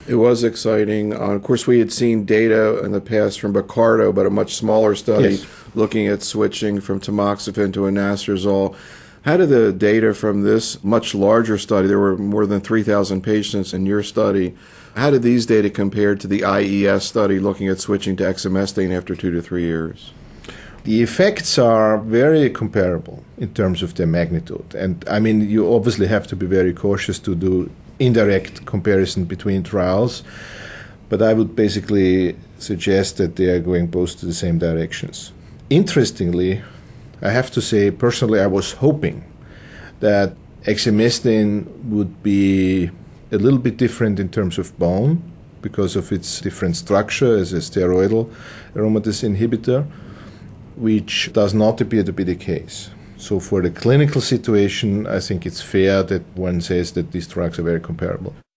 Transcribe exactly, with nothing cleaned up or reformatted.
It was exciting. Uh, of course, we had seen data in the past from Bacardo, but a much smaller study Yes. looking at switching from tamoxifen to anastrozole. How did the data from this much larger study, there were more than three thousand patients in your study, how did these data compare to the I E S study looking at switching to exemestane after two to three years? The effects are very comparable in terms of their magnitude. And I mean, you obviously have to be very cautious to do indirect comparison between trials, but I would basically suggest that they are going both to the same directions. Interestingly, I have to say, personally, I was hoping that exemestane would be a little bit different in terms of bone because of its different structure as a steroidal aromatase inhibitor, which does not appear to be the case. So for the clinical situation, I think it's fair that one says that these drugs are very comparable.